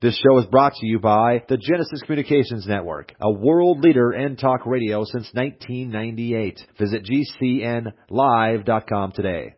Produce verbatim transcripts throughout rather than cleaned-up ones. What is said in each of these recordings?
This show is brought to you by the Genesis Communications Network, a world leader in talk radio since nineteen ninety-eight. Visit G C N live dot com today.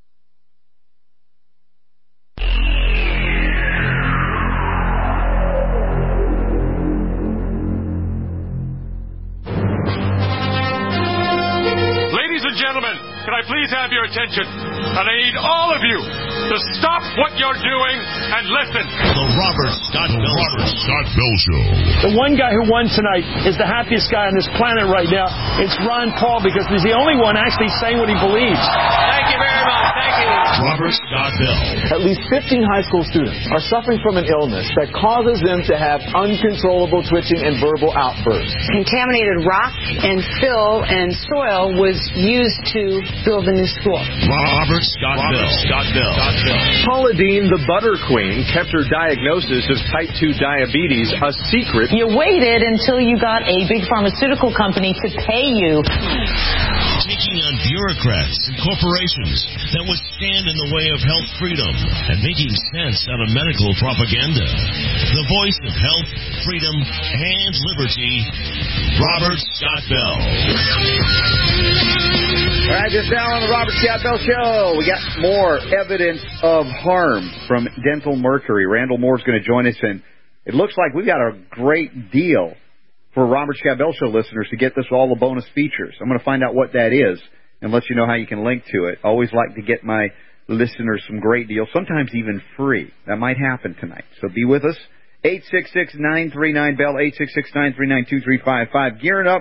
Ladies and gentlemen, can I please have your attention? And I need all of you to stop what you're doing and listen. The Robert Scott Bell, Robert Scott Bell Show. The one guy who won tonight is the happiest guy on this planet right now. It's Ron Paul, because he's the only one actually saying what he believes. Thank you very much. Thank you. Robert Scott Bell. At least fifteen high school students are suffering from an illness that causes them to have uncontrollable twitching and verbal outbursts. Contaminated rock and fill and soil was used to build the new school. Robert Scott Robert Bell. Scott Bell. Scott Bell. Paula Deen, the butter queen, kept her diagnosis of type two diabetes a secret. You waited until you got a big pharmaceutical company to pay you. Taking on bureaucrats and corporations that would stand in the way of health freedom and making sense out of medical propaganda. The voice of health, freedom, and liberty, Robert Scott Bell. All right, just now on the Robert Scott Bell Show, we got more evidence of harm from Dental Mercury. Randall Moore's going to join us, and it looks like we've got a great deal for Robert Scott Bell Show listeners to get this all the bonus features. I'm going to find out what that is and let you know how you can link to it. Always like to get my listeners some great deals, sometimes even free. That might happen tonight. So be with us. eight six six, nine three nine, B E L L, eight six six, nine three nine, two three five five. Gearing up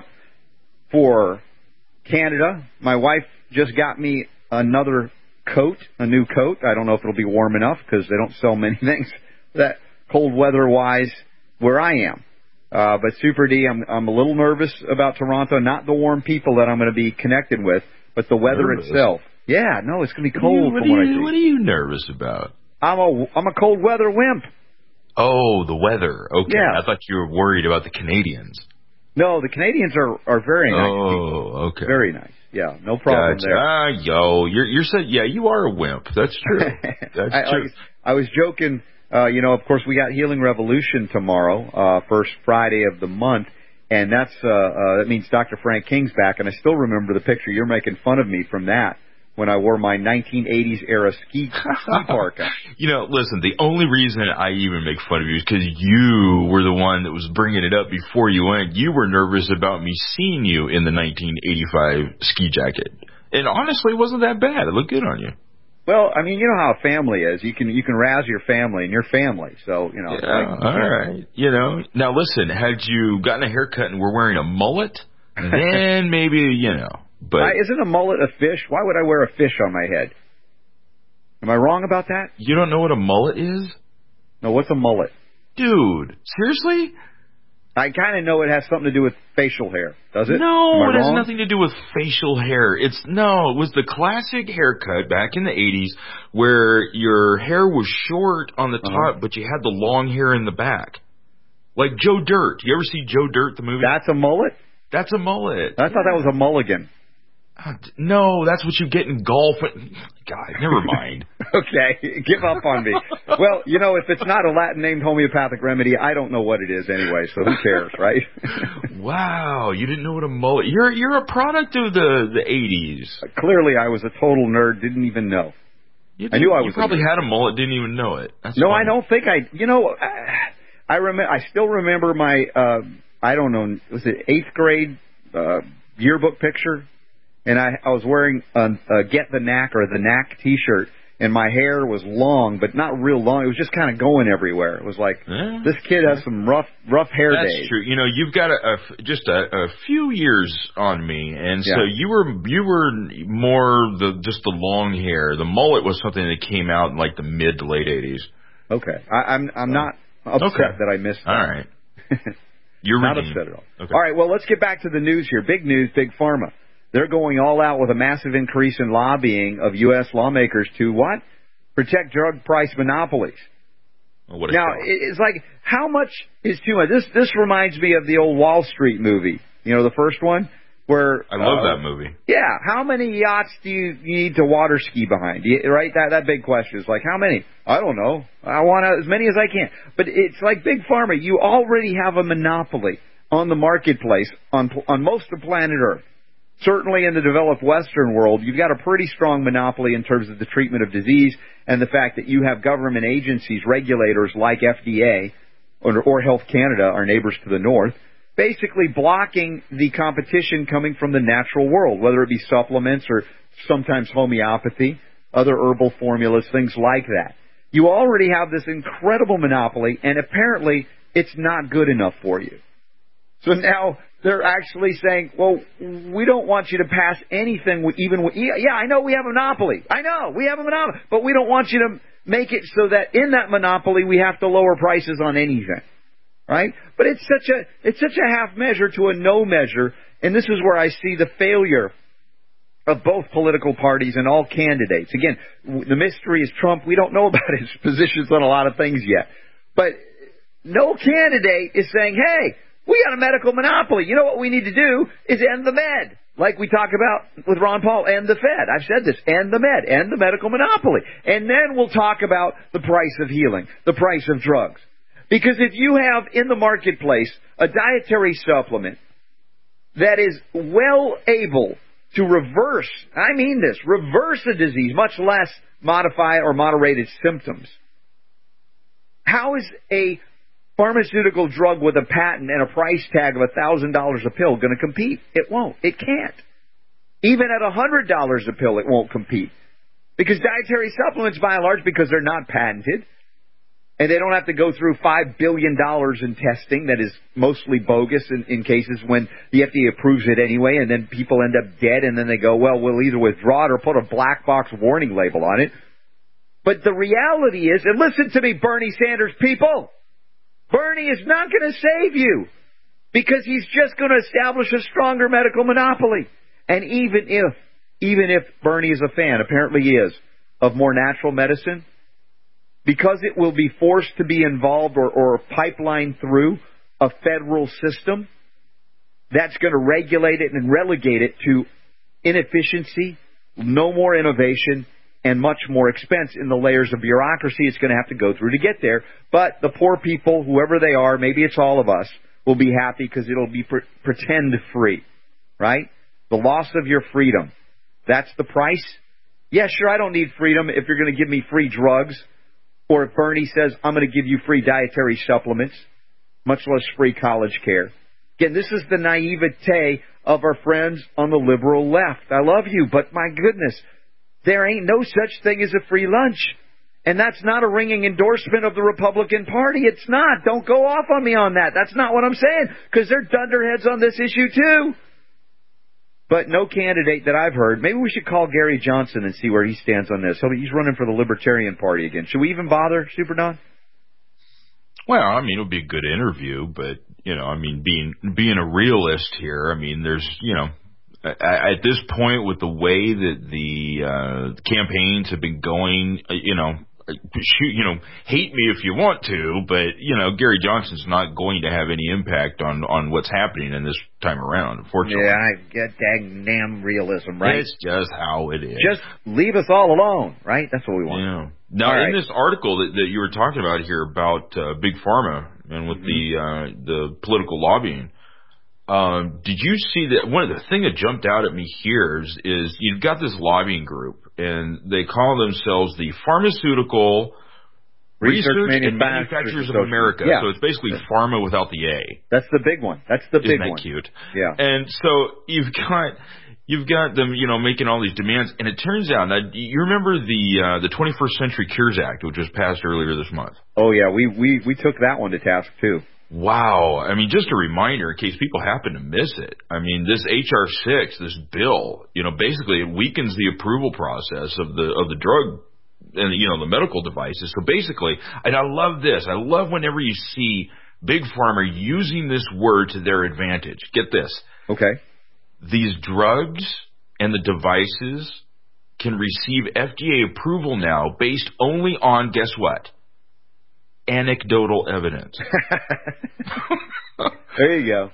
for Canada. My wife just got me another coat, a new coat. I don't know if it'll be warm enough because they don't sell many things that cold weather-wise where I am. Uh, but Super D, I'm, I'm a little nervous about Toronto. Not the warm people that I'm going to be connected with, but the weather nervous. itself. Yeah, no, it's going to be cold what from are what you, I see. What are you nervous about? I'm a, I'm a cold weather wimp. Oh, the weather. Okay. Yeah. I thought you were worried about the Canadians. No, the Canadians are, are very nice Oh, people. okay. Very nice. Yeah, no problem gotcha. there. Ah, yo, you're you're saying, yeah, you are a wimp. That's true. That's I, true. Like, I was joking. Uh, you know, of course, we got Healing Revolution tomorrow, uh, first Friday of the month, and that's uh, uh, that means Doctor Frank King's back. And I still remember the picture. You're making fun of me from that when I wore my nineteen eighties era ski, ski parka. You know, listen, the only reason I even make fun of you is because you were the one that was bringing it up before you went. You were nervous about me seeing you in the nineteen eighty-five ski jacket. And honestly, it wasn't that bad. It looked good on you. Well, I mean, you know how a family is. You can you can razz your family and your family. So, you know. Yeah, like, all right. You know, now listen, had you gotten a haircut and were wearing a mullet, then maybe, you know. But I, isn't a mullet a fish? Why would I wear a fish on my head? Am I wrong about that? You don't know what a mullet is? No, what's a mullet? Dude, seriously? I kind of know it has something to do with facial hair. Does it? No, Am I it has wrong? nothing to do with facial hair. It's no, it was the classic haircut back in the eighties where your hair was short on the top, uh-huh. but you had the long hair in the back. Like Joe Dirt. You ever see Joe Dirt, the movie? That's a mullet? That's a mullet. I thought that was a mulligan. Uh, no, that's what you get in golf. God, never mind. Okay, give up on me. Well, you know, if it's not a Latin named homeopathic remedy, I don't know what it is anyway, so who cares, right? Wow, you didn't know what a mullet... You're you're a product of the, the eighties. Uh, clearly, I was a total nerd, didn't even know. You I knew I was You probably had a mullet, didn't even know it. That's no, funny. I don't think I... You know, I, I, rem- I still remember my, uh, I don't know, was it eighth grade uh, yearbook picture? And I, I was wearing a, a Get the Knack or the Knack T-shirt, and my hair was long, but not real long. It was just kind of going everywhere. It was like, yeah. This kid has some rough rough hair That's days. That's true. You know, you've got a, a, just a, a few years on me, and so yeah. you were you were more the just the long hair. The mullet was something that came out in like the mid to late eighties. Okay, I, I'm I'm not upset okay. that I missed that. All right, you're not redeemed. upset at all. Okay. All right, well, let's get back to the news here. Big news, Big Pharma. They're going all out with a massive increase in lobbying of U S lawmakers to what? Protect drug price monopolies. Oh, what a now, shock. it's like, how much is too much? This this reminds me of the old Wall Street movie. You know, the first one? Where I love uh, that movie. Yeah, how many yachts do you need to water ski behind? You, right, that that big question is like, how many? I don't know. I want as many as I can. But it's like Big Pharma. You already have a monopoly on the marketplace on on most of planet Earth. Certainly in the developed Western world, you've got a pretty strong monopoly in terms of the treatment of disease and the fact that you have government agencies, regulators like F D A or, or Health Canada, our neighbors to the north, basically blocking the competition coming from the natural world, whether it be supplements or sometimes homeopathy, other herbal formulas, things like that. You already have this incredible monopoly, and apparently it's not good enough for you. So now they're actually saying, well, we don't want you to pass anything, with, even with, yeah, I know we have a monopoly. I know we have a monopoly, but we don't want you to make it so that in that monopoly we have to lower prices on anything. Right? But it's such a it's such a half measure to a no measure, and this is where I see the failure of both political parties and all candidates. Again, the mystery is Trump. We don't know about his positions on a lot of things yet. But no candidate is saying, hey, we got a medical monopoly. You know what we need to do is end the med. Like we talk about with Ron Paul, end the Fed. I've said this, end the med, end the medical monopoly. And then we'll talk about the price of healing, the price of drugs. Because if you have in the marketplace a dietary supplement that is well able to reverse, I mean this, reverse a disease, much less modify or moderate its symptoms, how is a pharmaceutical drug with a patent and a price tag of one thousand dollars a pill going to compete? It won't. It can't. Even at one hundred dollars a pill, it won't compete. Because dietary supplements, by and large, because they're not patented, and they don't have to go through five billion dollars in testing that is mostly bogus in, in cases when the F D A approves it anyway, and then people end up dead, and then they go, well, we'll either withdraw it or put a black box warning label on it. But the reality is, and listen to me, Bernie Sanders people, Bernie is not going to save you because he's just going to establish a stronger medical monopoly. And even if, even if Bernie is a fan, apparently he is, of more natural medicine, because it will be forced to be involved or, or pipeline through a federal system that's going to regulate it and relegate it to inefficiency, no more innovation, and much more expense in the layers of bureaucracy it's going to have to go through to get there. But the poor people, whoever they are, maybe it's all of us, will be happy because it'll be pre- pretend free, right? The loss of your freedom. That's the price? Yeah, sure, I don't need freedom if you're going to give me free drugs. Or if Bernie says, I'm going to give you free dietary supplements, much less free college care. Again, this is the naivete of our friends on the liberal left. I love you, but my goodness, there ain't no such thing as a free lunch. And that's not a ringing endorsement of the Republican Party. It's not. Don't go off on me on that. That's not what I'm saying, because they're dunderheads on this issue too. But no candidate that I've heard. Maybe we should call Gary Johnson and see where he stands on this. He's running for the Libertarian Party again. Should we even bother, Super Don? Well, I mean, it'll be a good interview, but, you know, I mean, being being a realist here, I mean, there's, you know, at this point with the way that the uh, campaigns have been going, you know, shoot, you know, hate me if you want to, but, you know, Gary Johnson's not going to have any impact on, on what's happening in this time around, unfortunately. Yeah, I get dang damn realism, right? It's just how it is. Just leave us all alone, right? That's what we want. Yeah. Now, all in right. This article that, that you were talking about here about uh, Big Pharma and with mm-hmm. the uh, the political lobbying, um, did you see that? One of the thing that jumped out at me here is, is you've got this lobbying group, and they call themselves the Pharmaceutical Research, Research and Manufacturers of America. Yeah. So it's basically pharma without the A. That's the big one. That's the big one. Isn't that one. cute? Yeah. And so you've got you've got them, you know, making all these demands, and it turns out now you remember the uh, the twenty-first Century Cures Act, which was passed earlier this month. Oh yeah, we we we took that one to task too. Wow. I mean, just a reminder in case people happen to miss it. I mean, this H R six, this bill, you know, basically it weakens the approval process of the of the drug and, you know, the medical devices. So basically, and I love this. I love whenever you see Big Pharma using this word to their advantage. Get this. Okay. These drugs and the devices can receive F D A approval now based only on, guess what? Anecdotal evidence. There you go.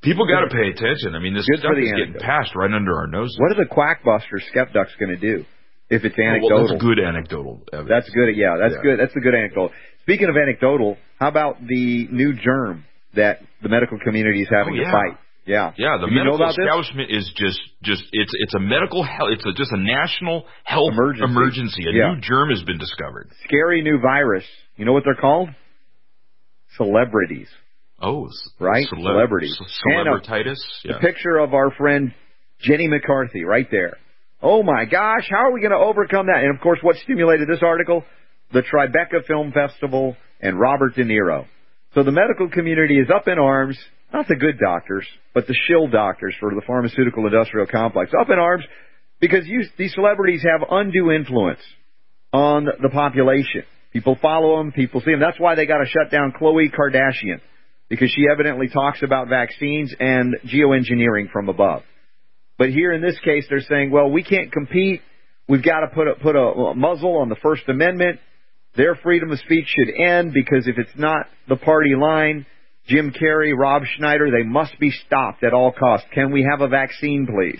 People got to pay attention. I mean, this Good stuff for the is getting anecdote. passed right under our noses. What are the quackbuster skepducks going to do if it's anecdotal? Well, that's good anecdotal evidence. That's good. Yeah, that's Yeah. good. That's a good anecdotal. Speaking of anecdotal, how about the new germ that the medical community is having oh, yeah. to fight? Yeah, yeah. The Do you know medical about this? establishment is just, just it's it's a medical health. It's a, just a national health Emergency. emergency. A Yeah. new germ has been discovered. Scary new virus. You know what they're called? Celebrities. Oh, right? Celeb- Celebrities. Celebrititis. The Yeah. picture of our friend Jenny McCarthy right there. Oh my gosh, how are we going to overcome that? And of course, what stimulated this article? The Tribeca Film Festival and Robert De Niro. So the medical community is up in arms, not the good doctors, but the shill doctors for the pharmaceutical industrial complex, up in arms because you, these celebrities have undue influence on the population. People follow them, people see them. That's why they got to shut down Khloe Kardashian, because she evidently talks about vaccines and geoengineering from above. But here in this case, they're saying, well, we can't compete. We've got to put a, put a muzzle on the First Amendment. Their freedom of speech should end because if it's not the party line, Jim Carrey, Rob Schneider, they must be stopped at all costs. Can we have a vaccine, please?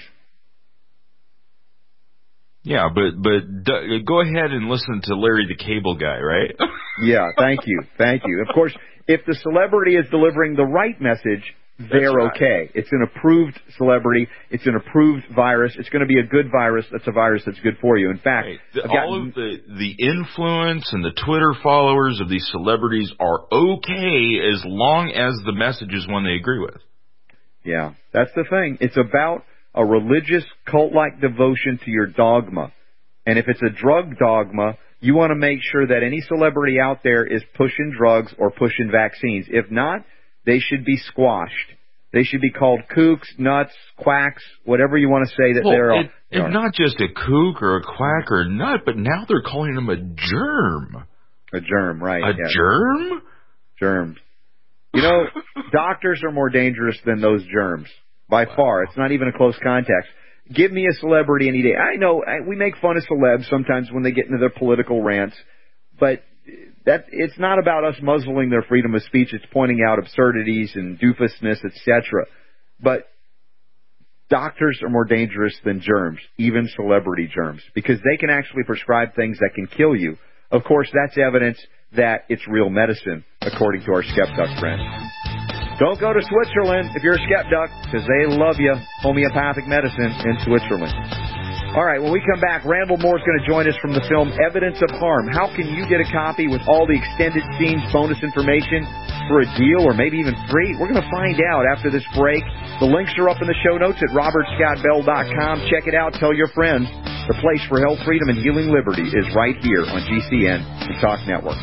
Yeah, but but d- go ahead and listen to Larry the Cable Guy, right? Yeah, thank you, thank you. Of course, if the celebrity is delivering the right message, they're right. okay. It's an approved celebrity. It's an approved virus. It's going to be a good virus. That's a virus that's good for you. In fact, right. the, I've all gotten, of the the influence and the Twitter followers of these celebrities are okay as long as the message is one they agree with. Yeah, that's the thing. It's about a religious cult-like devotion to your dogma. And if it's a drug dogma, you want to make sure that any celebrity out there is pushing drugs or pushing vaccines. If not, they should be squashed. They should be called kooks, nuts, quacks, whatever you want to say that well, they're. It, and not just a kook or a quack or a nut, but now they're calling them a germ. A germ, right. A yeah. germ? Germs. You know, doctors are more dangerous than those germs. By wow. far. It's not even a close contact. Give me a celebrity any day. I know I, we make fun of celebs sometimes when they get into their political rants, but that it's not about us muzzling their freedom of speech. It's pointing out absurdities and doofusness, et cetera. But doctors are more dangerous than germs, even celebrity germs, because they can actually prescribe things that can kill you. Of course, that's evidence that it's real medicine, according to our skepduck friend. Don't go to Switzerland if you're a skepduck, because they love you. Homeopathic medicine in Switzerland. All right, when we come back, Randall Moore's going to join us from the film Evidence of Harm. How can you get a copy with all the extended scenes, bonus information for a deal or maybe even free? We're going to find out after this break. The links are up in the show notes at robert scott bell dot com. Check it out. Tell your friends. The place for health, freedom, and healing liberty is right here on G C N and Talk Network.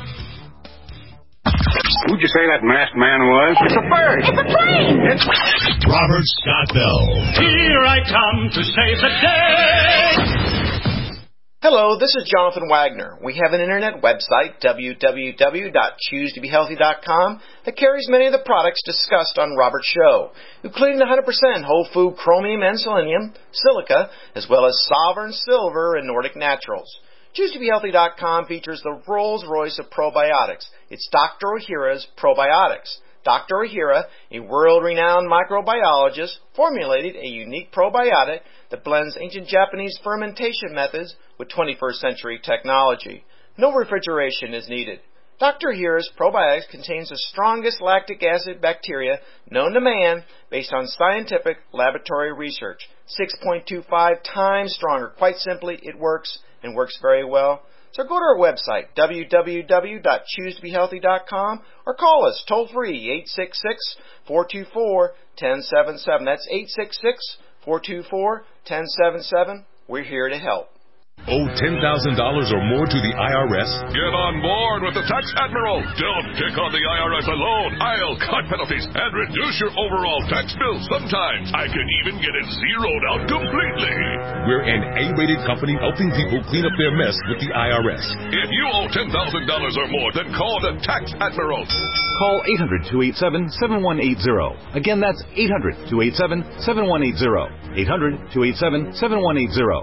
Who'd you say that masked man was? It's a bird. It's a plane. It's Robert Scott Bell. Here I come to save the day. Hello, this is Jonathan Wagner. We have an internet website, w w w dot choose to be healthy dot com, that carries many of the products discussed on Robert's show, including the one hundred percent whole food chromium and selenium, silica, as well as Sovereign Silver and Nordic Naturals. choose to be healthy dot com features the Rolls-Royce of probiotics. It's Doctor Ohhira's Probiotics. Doctor Ohhira, a world-renowned microbiologist, formulated a unique probiotic that blends ancient Japanese fermentation methods with twenty-first century technology. No refrigeration is needed. Doctor Ohhira's Probiotics contains the strongest lactic acid bacteria known to man based on scientific laboratory research. six point two five times stronger. Quite simply, it works and works very well. So go to our website, w w w dot choose to be healthy dot com, or call us toll-free, eight six six, four two four, one zero seven seven. That's eight six six, four two four, one zero seven seven. We're here to help. Owe ten thousand dollars or more to the I R S? Get on board with the Tax Admiral. Don't pick on the I R S alone. I'll cut penalties and reduce your overall tax bill. Sometimes I can even get it zeroed out completely. We're an A-rated company helping people clean up their mess with the I R S. If you owe ten thousand dollars or more, then call the Tax Admiral. Call eight hundred, two eight seven, seven one eight zero. Again, that's eight hundred, two eight seven, seven one eight zero. eight hundred, two eight seven, seven one eight zero.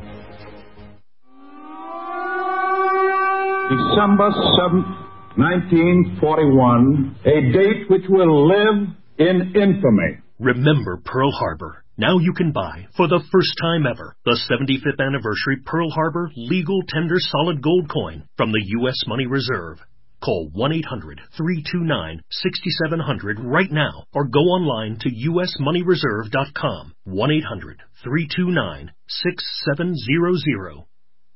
December seventh, nineteen forty-one, a date which will live in infamy. Remember Pearl Harbor. Now you can buy, for the first time ever, the seventy-fifth anniversary Pearl Harbor Legal Tender Solid Gold Coin from the U S Money Reserve. Call one eight hundred, three two nine, six seven zero zero right now or go online to U S money reserve dot com. one eight hundred, three two nine, six seven zero zero.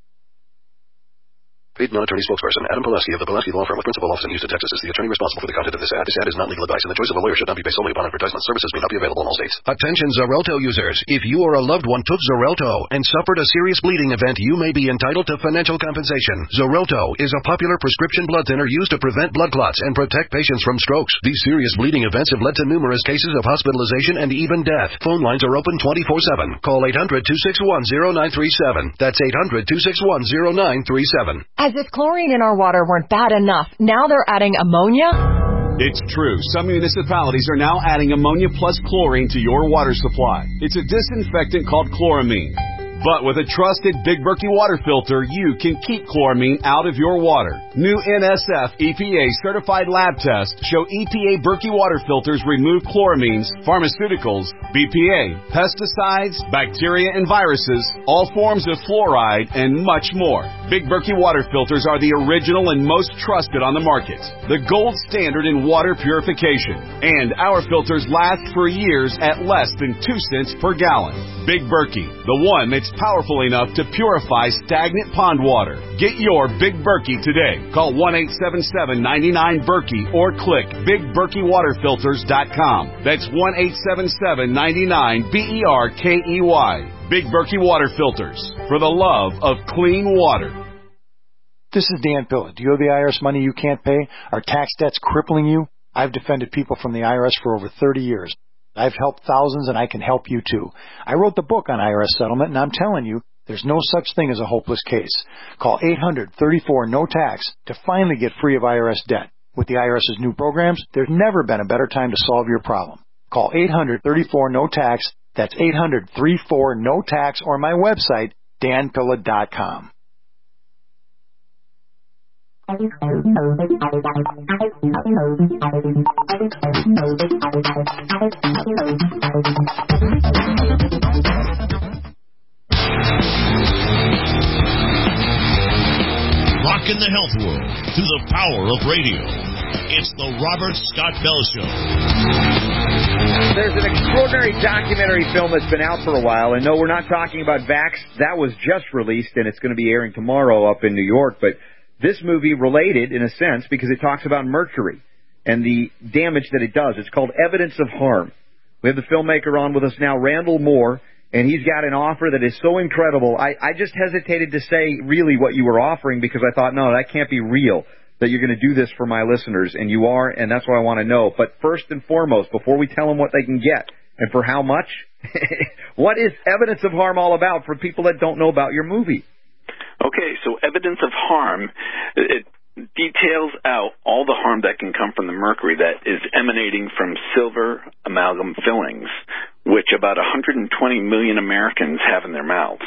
Paid non-attorney spokesperson Adam Pileski of the Pileski Law Firm with principal office in Houston, Texas is the attorney responsible for the content of this ad. This ad is not legal advice, and the choice of a lawyer should not be based solely upon advertisement. Services may not be available in all states. Attention Xarelto users. If you or a loved one took Xarelto and suffered a serious bleeding event, you may be entitled to financial compensation. Xarelto is a popular prescription blood thinner used to prevent blood clots and protect patients from strokes. These serious bleeding events have led to numerous cases of hospitalization and even death. Phone lines are open twenty-four seven. Call eight hundred, two six one, zero nine three seven. That's eight hundred, two six one, zero nine three seven. As if chlorine in our water weren't bad enough, now they're adding ammonia? It's true. Some municipalities are now adding ammonia plus chlorine to your water supply. It's a disinfectant called chloramine. But with a trusted Big Berkey water filter, you can keep chloramine out of your water. New N S F E P A certified lab tests show E P A Berkey water filters remove chloramines, pharmaceuticals, B P A, pesticides, bacteria and viruses, all forms of fluoride, and much more. Big Berkey water filters are the original and most trusted on the market. The gold standard in water purification. And our filters last for years at less than two cents per gallon. Big Berkey, the one that's powerful enough to purify stagnant pond water. Get your Big Berkey today. Call one eight seven seven, nine nine, Berkey or click big berkey water filters dot com. That's one eight seven seven, nine nine, B E R K E Y. Big Berkey Water Filters, for the love of clean water. This is Dan Pilla. Do you owe the I R S money you can't pay? Are tax debts crippling you? I've defended people from the I R S for over thirty years. I've helped thousands, and I can help you too. I wrote the book on I R S settlement, and I'm telling you, there's no such thing as a hopeless case. Call eight hundred, thirty-four, no tax to finally get free of I R S debt. With the IRS's new programs, there's never been a better time to solve your problem. Call eight hundred, thirty-four, no tax. That's eight hundred, thirty-four, no tax, or my website, dan pilla dot com. Rockin' the health world through the power of radio. It's the Robert Scott Bell Show. There's an extraordinary documentary film that's been out for a while, and no, we're not talking about Vax. That was just released, and it's going to be airing tomorrow up in New York, but this movie related, in a sense, because it talks about mercury and the damage that it does. It's called Evidence of Harm. We have the filmmaker on with us now, Randall Moore, and he's got an offer that is so incredible. I, I just hesitated to say really what you were offering because I thought, no, that can't be real, that you're going to do this for my listeners, and you are, and that's what I want to know. But first and foremost, before we tell them what they can get and for how much, what is Evidence of Harm all about for people that don't know about your movie? Okay, so Evidence of Harm, it details out all the harm that can come from the mercury that is emanating from silver amalgam fillings, which about one hundred twenty million Americans have in their mouths.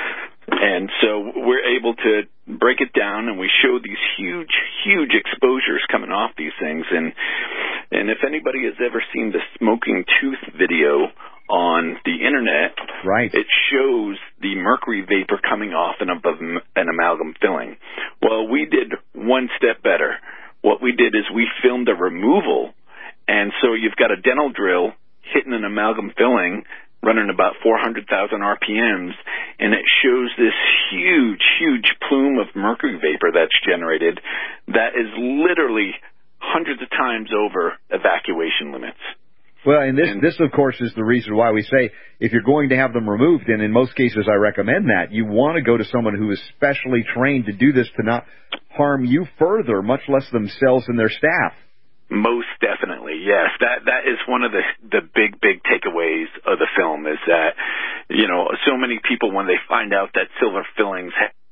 And so we're able to break it down, and we show these huge, huge exposures coming off these things. And and if anybody has ever seen the smoking tooth video on the internet, right, it shows the mercury vapor coming off an, an amalgam filling. Well, we did one step better. What we did is we filmed a removal, and so you've got a dental drill hitting an amalgam filling, running about four hundred thousand R P Ms, and it shows this huge, huge plume of mercury vapor that's generated that is literally hundreds of times over evacuation limits. Well, and this, this, of course, is the reason why we say if you're going to have them removed, and in most cases I recommend that, you want to go to someone who is specially trained to do this to not harm you further, much less themselves and their staff. Most definitely, yes. That that is one of the the big, big takeaways of the film is that, you know, so many people, when they find out that silver fillings,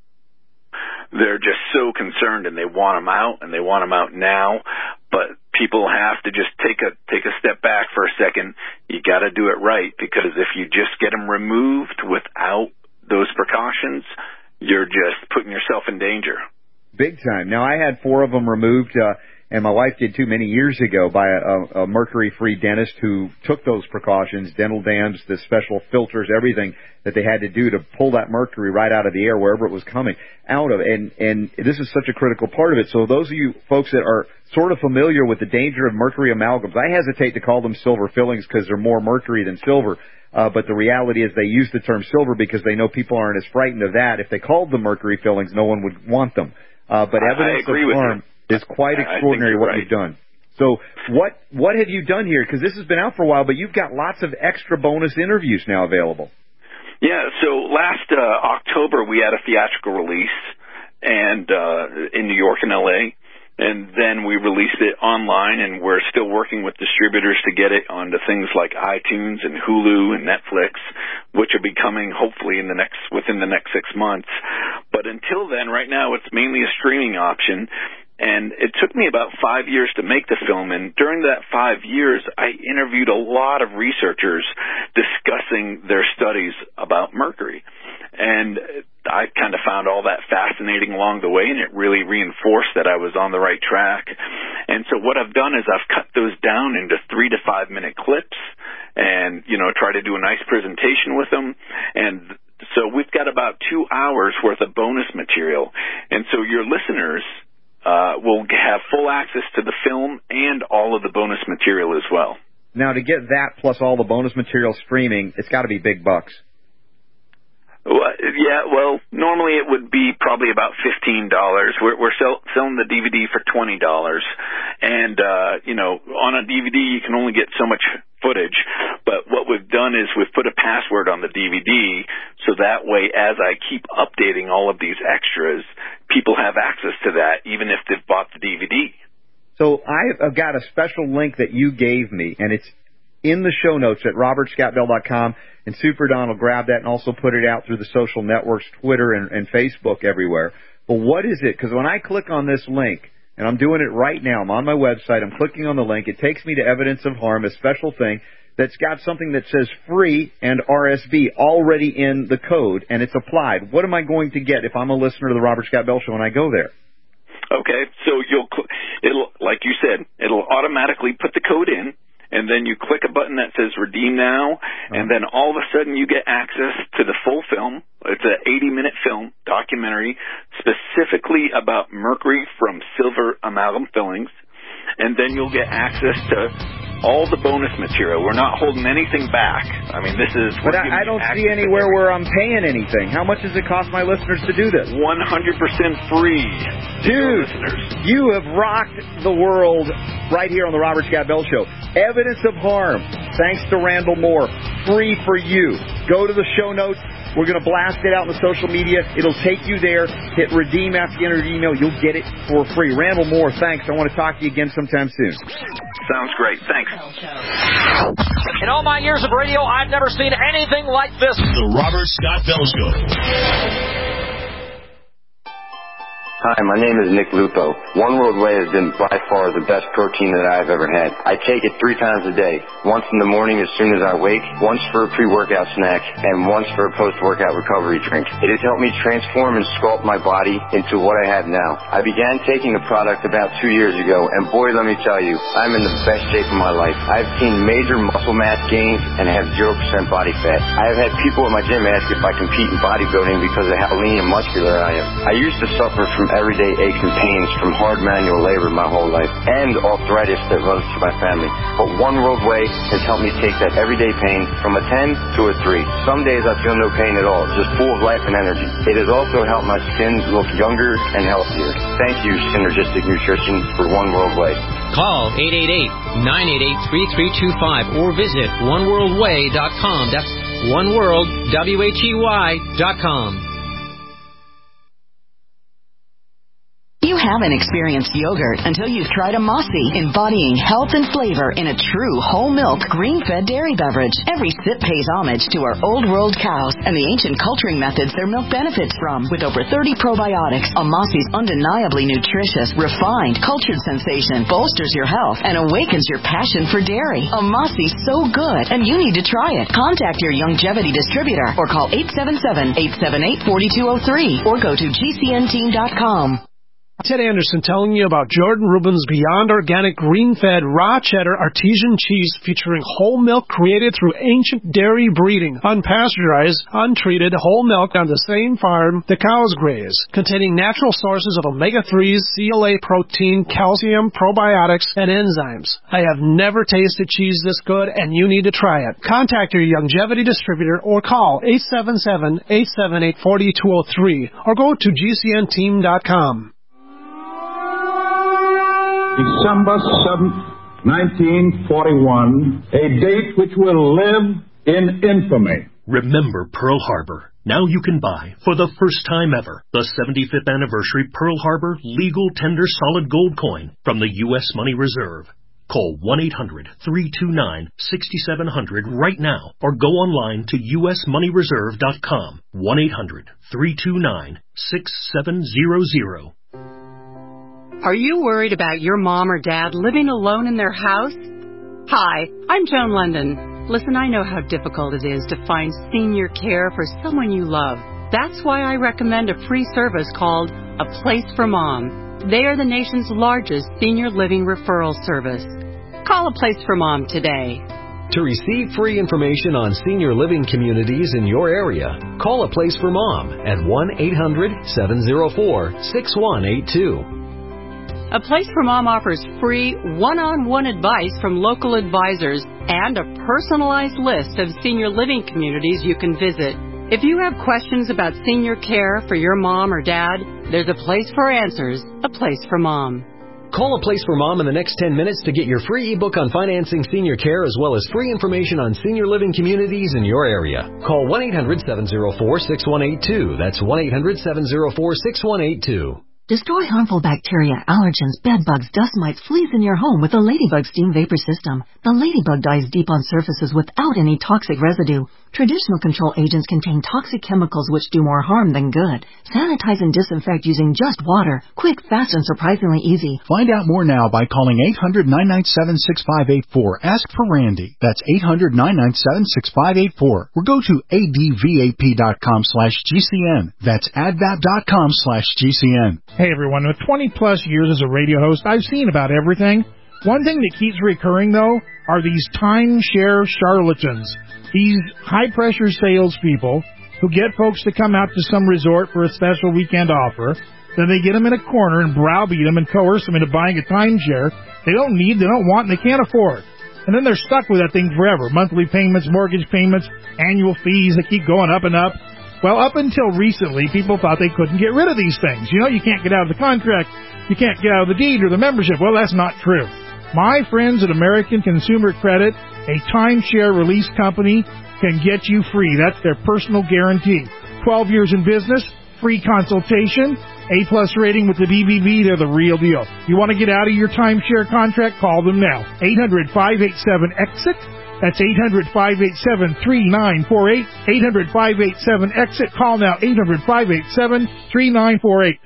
they're just so concerned and they want them out, and they want them out now. But people have to just take a take a step back for a second. You got to do it right, because if you just get them removed without those precautions, you're just putting yourself in danger. Big time. Now, I had four of them removed, uh, and my wife did too many years ago by a, a mercury-free dentist who took those precautions, dental dams, the special filters, everything that they had to do to pull that mercury right out of the air wherever it was coming out of. And, and this is such a critical part of it. So those of you folks that are sort of familiar with the danger of mercury amalgams, I hesitate to call them silver fillings because they're more mercury than silver. Uh, but the reality is they use the term silver because they know people aren't as frightened of that. If they called them mercury fillings, no one would want them. Uh, but evidence of harm is quite extraordinary what right. you've done. So what what have you done here? Because this has been out for a while, but you've got lots of extra bonus interviews now available. Yeah, so last uh, October we had a theatrical release and uh, in New York and L A, and then we released it online, and we're still working with distributors to get it onto things like iTunes and Hulu and Netflix, which will be coming hopefully in the next within the next six months. But until then, right now, it's mainly a streaming option. And it took me about five years to make the film, and during that five years, I interviewed a lot of researchers discussing their studies about mercury. And I kind of found all that fascinating along the way, and it really reinforced that I was on the right track. And so what I've done is I've cut those down into three to five minute clips and, you know, try to do a nice presentation with them. And so we've got about two hours worth of bonus material. And so your listeners Uh, will have full access to the film and all of the bonus material as well. Now, to get that plus all the bonus material streaming, it's got to be big bucks. Well, yeah, well, normally it would be probably about fifteen dollars. We're, we're sell, selling the D V D for twenty dollars. And, uh, you know, on a D V D you can only get so much footage. But what we've done is we've put a password on the D V D so that way as I keep updating all of these extras, people have access to that even if they've bought the D V D. So I've got a special link that you gave me, and it's in the show notes at robert scott bell dot com, and Super Don will grab that and also put it out through the social networks, Twitter and, and Facebook everywhere. But what is it? Because when I click on this link, and I'm doing it right now, I'm on my website, I'm clicking on the link, it takes me to Evidence of Harm, a special thing that's got something that says free and R S V already in the code, and it's applied. What am I going to get if I'm a listener to the Robert Scott Bell Show when I go there? Okay, so you'll, it'll, like you said, it'll automatically put the code in, and then you click a button that says Redeem Now, and then all of a sudden you get access to the full film. It's an eighty minute film, documentary, specifically about mercury from silver amalgam fillings. And then you'll get access to all the bonus material. We're not holding anything back. I mean, this is... But I, I don't see anywhere where I'm paying anything. How much does it cost my listeners to do this? one hundred percent free. Dude, you have rocked the world right here on the Robert Scott Bell Show. Evidence of Harm, thanks to Randall Moore, free for you. Go to the show notes. We're going to blast it out in the social media. It'll take you there. Hit redeem after you enter your email. You'll get it for free. Randall Moore, thanks. I want to talk to you again sometime soon. Sounds great. Thanks. In all my years of radio, I've never seen anything like this. The Robert Scott Bell Show. Hi, my name is Nick Lupo. One World Whey has been by far the best protein that I've ever had. I take it three times a day. Once in the morning as soon as I wake, once for a pre-workout snack, and once for a post-workout recovery drink. It has helped me transform and sculpt my body into what I have now. I began taking the product about two years ago, and boy, let me tell you, I'm in the best shape of my life. I've seen major muscle mass gains and have zero percent body fat. I have had people at my gym ask if I compete in bodybuilding because of how lean and muscular I am. I used to suffer from everyday aches and pains from hard manual labor my whole life, and arthritis that runs through my family. But One World Whey has helped me take that everyday pain from a ten to a three. Some days I feel no pain at all, just full of life and energy. It has also helped my skin look younger and healthier. Thank you, Synergistic Nutrition, for One World Whey. Call eight eight eight, nine eight eight, three three two five or visit one world way dot com. That's one world, W H E Y dot com. You haven't experienced yogurt until you've tried Amasi, embodying health and flavor in a true whole milk, green-fed dairy beverage. Every sip pays homage to our old world cows and the ancient culturing methods their milk benefits from. With over thirty probiotics, Amasi's undeniably nutritious, refined, cultured sensation bolsters your health and awakens your passion for dairy. Amasi's so good, and you need to try it. Contact your Youngevity distributor or call eight seven seven, eight seven eight, four two zero three or go to G C N team dot com. Ted Anderson telling you about Jordan Rubin's Beyond Organic Green-Fed Raw Cheddar Artesian Cheese featuring whole milk created through ancient dairy breeding, unpasteurized, untreated whole milk on the same farm the cows graze, containing natural sources of omega threes, C L A protein, calcium, probiotics, and enzymes. I have never tasted cheese this good, and you need to try it. Contact your Youngevity distributor or call eight seven seven, eight seven eight, four two zero three or go to G C N team dot com. December seventh, nineteen forty-one, a date which will live in infamy. Remember Pearl Harbor. Now you can buy, for the first time ever, the seventy-fifth anniversary Pearl Harbor Legal Tender Solid Gold Coin from the U S Money Reserve. Call one eight hundred, three two nine, six seven zero zero right now or go online to U S money reserve dot com. one eight hundred, three two nine, six seven zero zero. Are you worried about your mom or dad living alone in their house? Hi, I'm Joan London. Listen, I know how difficult it is to find senior care for someone you love. That's why I recommend a free service called A Place for Mom. They are the nation's largest senior living referral service. Call A Place for Mom today. To receive free information on senior living communities in your area, call A Place for Mom at one eight hundred, seven zero four, six one eight two. A Place for Mom offers free one-on-one advice from local advisors and a personalized list of senior living communities you can visit. If you have questions about senior care for your mom or dad, there's a place for answers, A Place for Mom. Call A Place for Mom in the next ten minutes to get your free ebook on financing senior care as well as free information on senior living communities in your area. Call one eight hundred, seven zero four, six one eight two. That's one eight hundred, seven zero four, six one eight two. Destroy harmful bacteria, allergens, bedbugs, dust mites, fleas in your home with the Ladybug Steam Vapor System. The Ladybug dives deep on surfaces without any toxic residue. Traditional control agents contain toxic chemicals which do more harm than good. Sanitize and disinfect using just water. Quick, fast, and surprisingly easy. Find out more now by calling eight hundred, nine nine seven, six five eight four. Ask for Randy. That's eight hundred, nine nine seven, six five eight four. Or go to advap.com slash GCN. That's advap.com slash GCN. Hey everyone, with twenty plus years as a radio host, I've seen about everything. One thing that keeps recurring, though, are these timeshare charlatans. These high-pressure salespeople who get folks to come out to some resort for a special weekend offer. Then they get them in a corner and browbeat them and coerce them into buying a timeshare they don't need, they don't want, and they can't afford. And then they're stuck with that thing forever. Monthly payments, mortgage payments, annual fees that keep going up and up. Well, up until recently, people thought they couldn't get rid of these things. You know, you can't get out of the contract, you can't get out of the deed or the membership. Well, that's not true. My friends at American Consumer Credit, a timeshare release company, can get you free. That's their personal guarantee. twelve years in business, free consultation, A-plus rating with the B B B, they're the real deal. You want to get out of your timeshare contract? Call them now. eight hundred, five eight seven, EXIT. That's eight hundred, five eight seven, three nine four eight. eight hundred, five eight seven, EXIT. Call now, eight hundred, five eight seven, three nine four eight.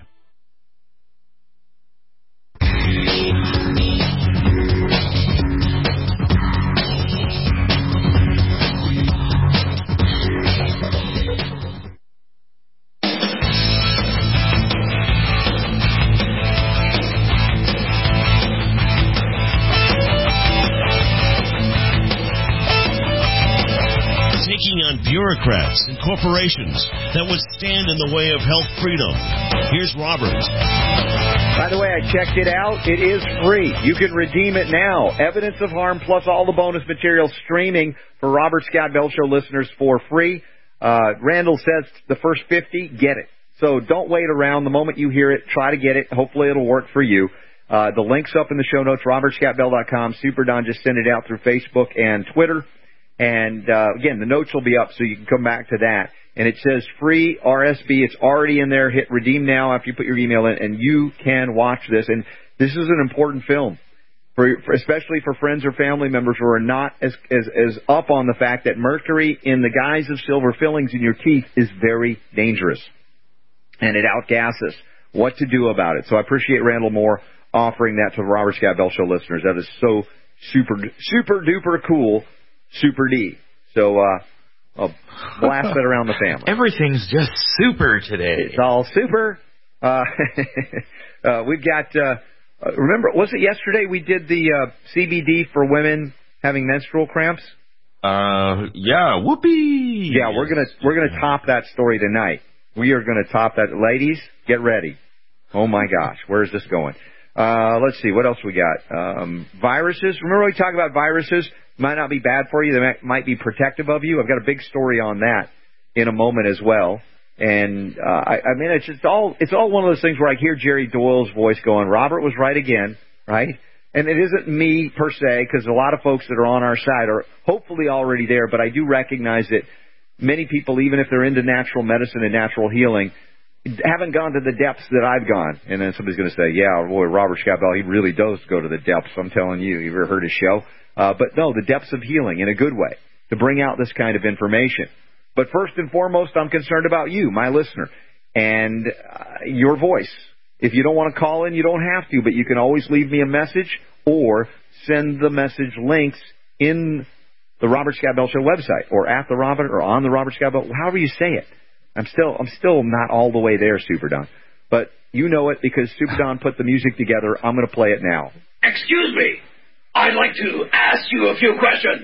Bureaucrats and corporations that would stand in the way of health freedom. Here's Robert. By the way, I checked it out. It is free. You can redeem it now. Evidence of Harm plus all the bonus material streaming for Robert Scott Bell Show listeners for free. Uh, Randall says the first fifty, get it. So don't wait around. The moment you hear it, try to get it. Hopefully it'll work for you. Uh, the link's up in the show notes, robert scott bell dot com. Super Don just sent it out through Facebook and Twitter. And, uh, again, the notes will be up so you can come back to that. And it says free R S B. It's already in there. Hit redeem now after you put your email in, and you can watch this. And this is an important film, for, for especially for friends or family members who are not as, as, as up on the fact that mercury in the guise of silver fillings in your teeth is very dangerous. And it outgasses. What to do about it. So I appreciate Randall Moore offering that to the Robert Scott Bell Show listeners. That is so super, super duper cool. Super D. So, uh, I'll blast it around the family. Everything's just super today. It's all super. Uh, uh, we've got, uh, remember, was it yesterday we did the uh, C B D for women having menstrual cramps? Uh, yeah, whoopee. Yeah, we're gonna we're gonna top that story tonight. We are gonna top that. Ladies, get ready. Oh my gosh, where is this going? Uh, let's see, what else we got? Um, viruses. Remember we talked about viruses? Might not be bad for you. They might, might be protective of you. I've got a big story on that in a moment as well. And uh, I, I mean, it's just all it's all one of those things where I hear Jerry Doyle's voice going, Robert was right again, right? And it isn't me per se, because a lot of folks that are on our side are hopefully already there, but I do recognize that many people, even if they're into natural medicine and natural healing, haven't gone to the depths that I've gone. And then somebody's going to say, yeah, boy, Robert Scott Bell, he really does go to the depths. I'm telling you. You've ever heard his show? Uh, but no, the depths of healing in a good way to bring out this kind of information. But first and foremost, I'm concerned about you, my listener, and uh, your voice. If you don't want to call in, you don't have to, but you can always leave me a message or send the message links in the Robert Scott Bell Show website or at the Robert or on the Robert Scott Bell, however you say it. I'm still I'm still not all the way there, Super Don. But you know it because Super Don put the music together. I'm going to play it now. Excuse me. I'd like to ask you a few questions.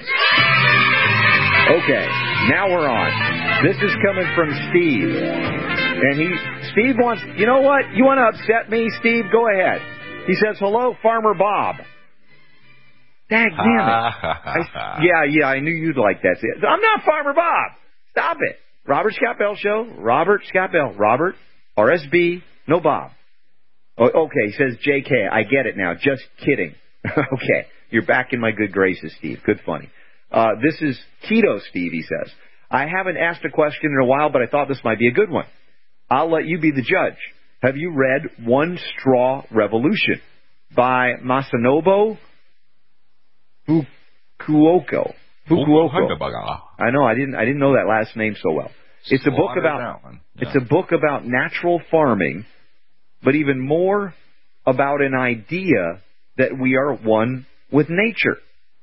Okay, now we're on. This is coming from Steve. And he, Steve wants, you know what? You want to upset me, Steve? Go ahead. He says, hello, Farmer Bob. Dag damn it. I, yeah, yeah, I knew you'd like that. I'm not Farmer Bob. Stop it. Robert Scott Bell Show. Robert Scott Bell. Robert, R S B, no Bob. Oh, okay, he says J K. I get it now. Just kidding. Okay, you're back in my good graces, Steve. Good funny. Uh, this is Keto Steve, he says. I haven't asked a question in a while, but I thought this might be a good one. I'll let you be the judge. Have you read One Straw Revolution by Masanobu Fukuoka? Fukuoka. I know, I didn't I didn't know that last name so well. It's a book about it's a book about natural farming, but even more about an idea that we are one with nature.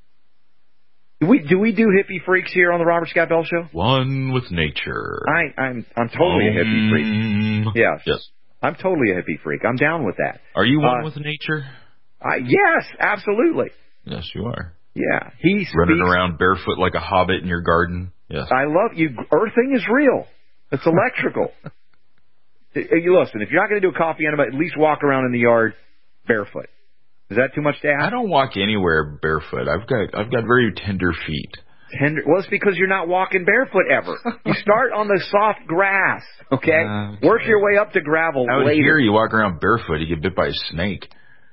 Do we do we do hippie freaks here on the Robert Scott Bell Show? One with nature. I, I'm I'm totally um, a hippie freak. Yes. Yes. I'm totally a hippie freak. I'm down with that. Are you one uh, with nature? I, yes, absolutely. Yes, you are. Yeah. He's running around barefoot like a hobbit in your garden. Yes. I love you. Earthing is real. It's electrical. You listen, if you're not going to do a coffee enema, at least walk around in the yard barefoot. Is that too much to ask? I don't walk anywhere barefoot. I've got I've got very tender feet. Tender? Well, it's because you're not walking barefoot ever. You start on the soft grass, okay? Uh, okay. Work your way up to gravel I would later. Hear you walk around barefoot, you get bit by a snake.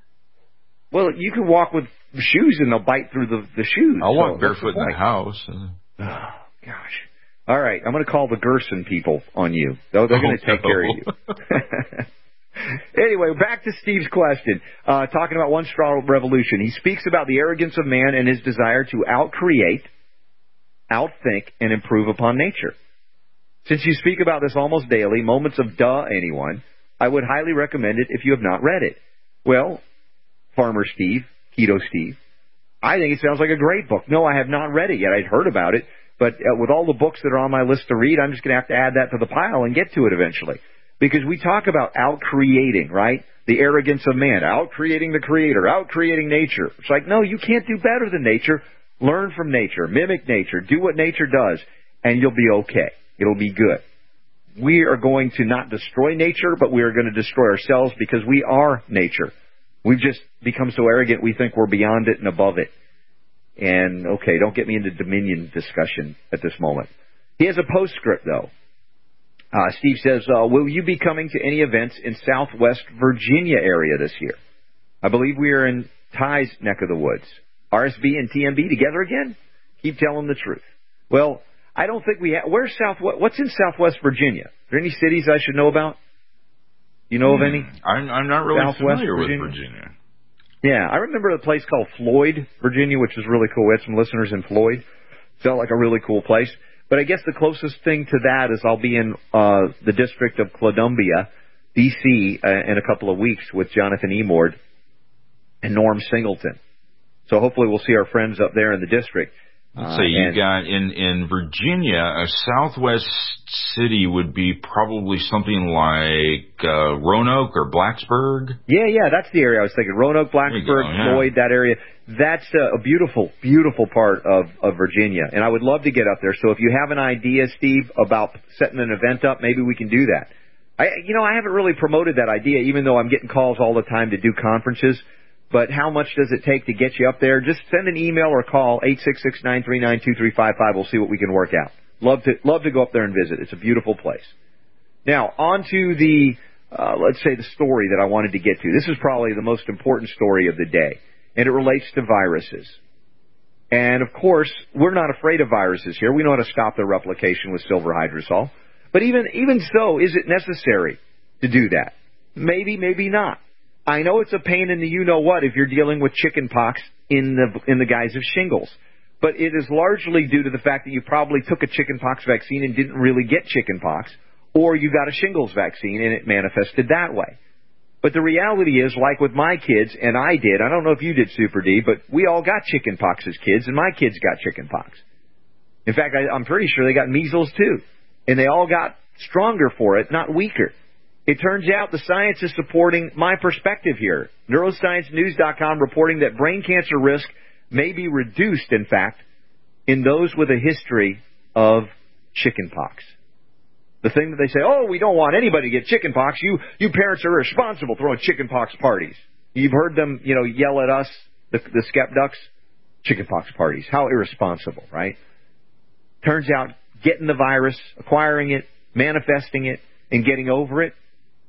Well, you can walk with shoes and they'll bite through the, the shoes. I'll walk so barefoot the in the house. Oh, gosh. All right, I'm going to call the Gerson people on you. They're, they're going to take no. care of you. Anyway, back to Steve's question, uh, talking about One Straw Revolution. He speaks about the arrogance of man and his desire to outcreate, outthink, and improve upon nature. Since you speak about this almost daily, moments of duh anyone, I would highly recommend it if you have not read it. Well, Farmer Steve, Keto Steve, I think it sounds like a great book. No, I have not read it yet. I'd heard about it, but uh, with all the books that are on my list to read, I'm just going to have to add that to the pile and get to it eventually. Because we talk about out-creating, right? The arrogance of man, out-creating the creator, out-creating nature. It's like, no, you can't do better than nature. Learn from nature, mimic nature, do what nature does, and you'll be okay. It'll be good. We are going to not destroy nature, but we are going to destroy ourselves because we are nature. We've just become so arrogant we think we're beyond it and above it. And, okay, don't get me into dominion discussion at this moment. He has a postscript, though. Uh, Steve says, uh, will you be coming to any events in Southwest Virginia area this year? I believe we are in Ty's neck of the woods. R S B and T M B together again? Keep telling the truth. Well, I don't think we have. Where's Southwest? What's in Southwest Virginia? Are there any cities I should know about? You know of any? I'm, I'm not really Southwest familiar Virginia? with Virginia. Yeah, I remember a place called Floyd, Virginia, which is really cool. We had some listeners in Floyd. Felt like a really cool place. But I guess the closest thing to that is I'll be in uh, the district of Columbia, D C, uh, in a couple of weeks with Jonathan Emord and Norm Singleton. So hopefully we'll see our friends up there in the district. Let's say you got in, in Virginia, a southwest city would be probably something like uh, Roanoke or Blacksburg. Yeah, yeah, that's the area I was thinking. Roanoke, Blacksburg, go, yeah. Floyd, that area. That's a, a beautiful, beautiful part of, of Virginia. And I would love to get up there. So if you have an idea, Steve, about setting an event up, maybe we can do that. I, you know, I haven't really promoted that idea, even though I'm getting calls all the time to do conferences. But how much does it take to get you up there? Just send an email or call eight six six, nine three nine, two three five five. We'll see what we can work out. Love to love to go up there and visit. It's a beautiful place. Now, on to the, uh, let's say, the story that I wanted to get to. This is probably the most important story of the day, and it relates to viruses. And, of course, we're not afraid of viruses here. We know how to stop their replication with silver hydrosol. But even even so, is it necessary to do that? Maybe, maybe not. I know it's a pain in the you-know-what if you're dealing with chicken pox in the in the guise of shingles. But it is largely due to the fact that you probably took a chicken pox vaccine and didn't really get chicken pox, or you got a shingles vaccine and it manifested that way. But the reality is, like with my kids, and I did, I don't know if you did, Super D, but we all got chicken pox as kids, and my kids got chicken pox. In fact, I, I'm pretty sure they got measles too. And they all got stronger for it, not weaker. It turns out the science is supporting my perspective here. neuroscience news dot com reporting that brain cancer risk may be reduced, in fact, in those with a history of chickenpox. The thing that they say, oh, we don't want anybody to get chickenpox. You you parents are irresponsible throwing chickenpox parties. You've heard them, you know, yell at us, the, the skepducks, chickenpox parties. How irresponsible, right? Turns out getting the virus, acquiring it, manifesting it, and getting over it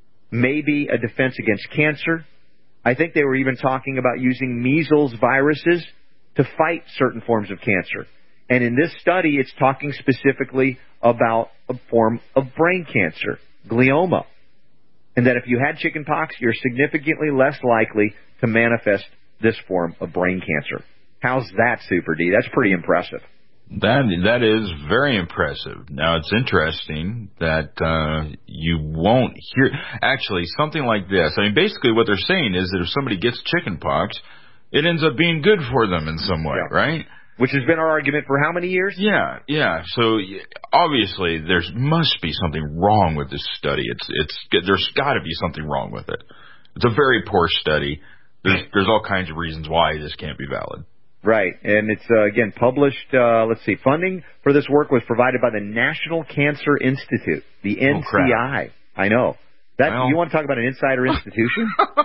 may be a defense against cancer. I think they were even talking about using measles viruses to fight certain forms of cancer. And in this study, it's talking specifically about a form of brain cancer, glioma. And that if you had chickenpox, you're significantly less likely to manifest this form of brain cancer. How's that, Super D? That's pretty impressive. That that is very impressive. Now, it's interesting that uh, you won't hear... Actually, something like this. I mean, basically what they're saying is that if somebody gets chickenpox, it ends up being good for them in some way, yeah. Right? Which has been our argument for how many years? Yeah, yeah. So, obviously, there must be something wrong with this study. It's it's There's got to be something wrong with it. It's a very poor study. There's, there's all kinds of reasons why this can't be valid. Right, and it's, uh, again, published, uh, let's see, funding for this work was provided by the National Cancer Institute, the N C I. Oh, I know. That well. You want to talk about an insider institution?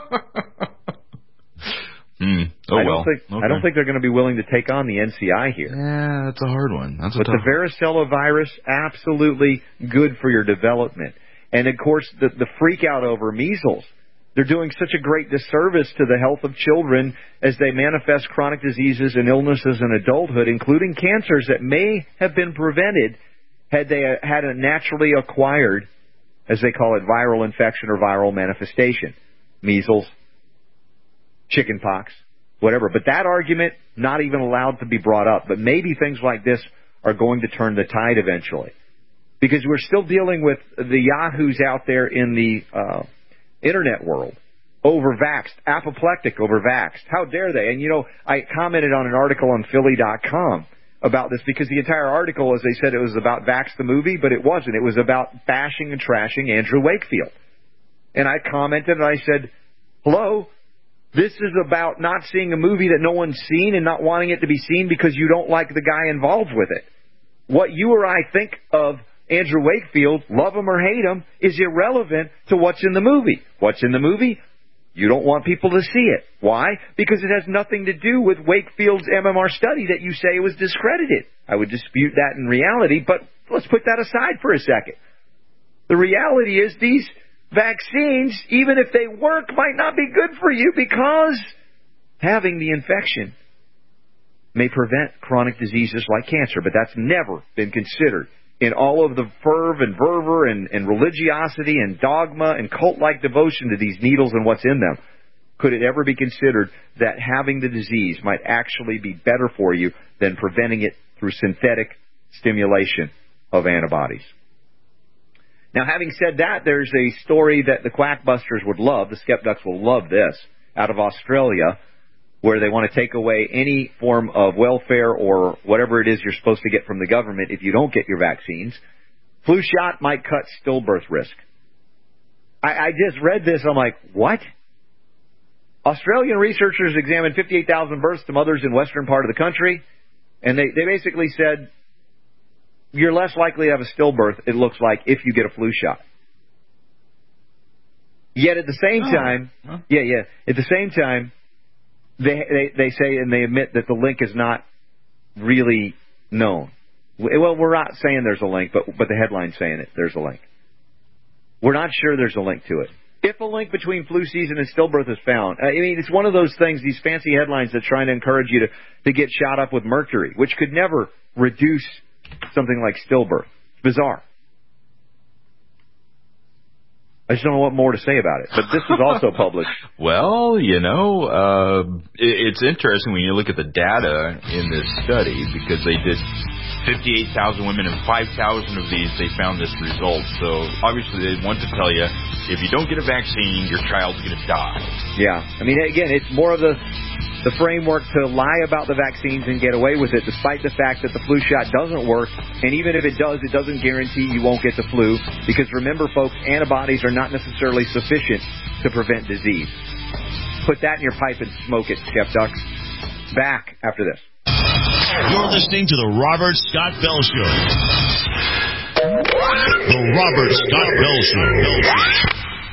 mm. Oh, I don't well. Think, okay. I don't think they're going to be willing to take on the N C I here. Yeah, that's a hard one. That's a but tough the varicella virus, absolutely good for your development. And, of course, the, the freak out over measles. They're doing such a great disservice to the health of children as they manifest chronic diseases and illnesses in adulthood, including cancers that may have been prevented had they had a naturally acquired, as they call it, viral infection or viral manifestation. Measles, chickenpox, whatever. But that argument, not even allowed to be brought up. But maybe things like this are going to turn the tide eventually. Because we're still dealing with the yahoos out there in the... Uh, Internet world, over-vaxxed, apoplectic over-vaxxed. How dare they? And, you know, I commented on an article on Philly dot com about this because the entire article, as they said, it was about Vax the movie, but it wasn't. It was about bashing and trashing Andrew Wakefield. And I commented and I said, hello, this is about not seeing a movie that no one's seen and not wanting it to be seen because you don't like the guy involved with it. What you or I think of Andrew Wakefield, love him or hate him, is irrelevant to what's in the movie. What's in the movie? You don't want people to see it. Why? Because it has nothing to do with Wakefield's M M R study that you say was discredited. I would dispute that in reality, but let's put that aside for a second. The reality is these vaccines, even if they work, might not be good for you because having the infection may prevent chronic diseases like cancer, but that's never been considered. In all of the ferv and fervor and, and religiosity and dogma and cult-like devotion to these needles and what's in them, could it ever be considered that having the disease might actually be better for you than preventing it through synthetic stimulation of antibodies? Now, having said that, there's a story that the Quackbusters would love, the Skepducks will love this, out of Australia. where they want to take away any form of welfare or whatever it is you're supposed to get from the government if you don't get your vaccines. Flu shot might cut stillbirth risk. I, I just read this. I'm like, what? Australian researchers examined fifty-eight thousand births to mothers in western part of the country, and they, they basically said you're less likely to have a stillbirth, it looks like, if you get a flu shot. Yet at the same oh. time, huh? yeah, yeah, at the same time, They, they they say and they admit that the link is not really known. Well, we're not saying there's a link, but but the headline's saying it. There's a link. We're not sure there's a link to it. If a link between flu season and stillbirth is found, I mean, it's one of those things, these fancy headlines that trying to encourage you to, to get shot up with mercury, which could never reduce something like stillbirth. It's bizarre. I just don't know what more to say about it. But this was also published. Well, you know, uh, it, it's interesting when you look at the data in this study, because they did fifty-eight thousand women and five thousand of these, they found this result. So obviously they want to tell you, if you don't get a vaccine, your child's going to die. Yeah. I mean, again, it's more of the the framework to lie about the vaccines and get away with it, despite the fact that the flu shot doesn't work. And even if it does, it doesn't guarantee you won't get the flu. Because remember, folks, antibodies are not necessarily sufficient to prevent disease. Put that in your pipe and smoke it, Jeff Ducks. Back after this. You're listening to the Robert Scott Bell Show. The Robert Scott Bell Show.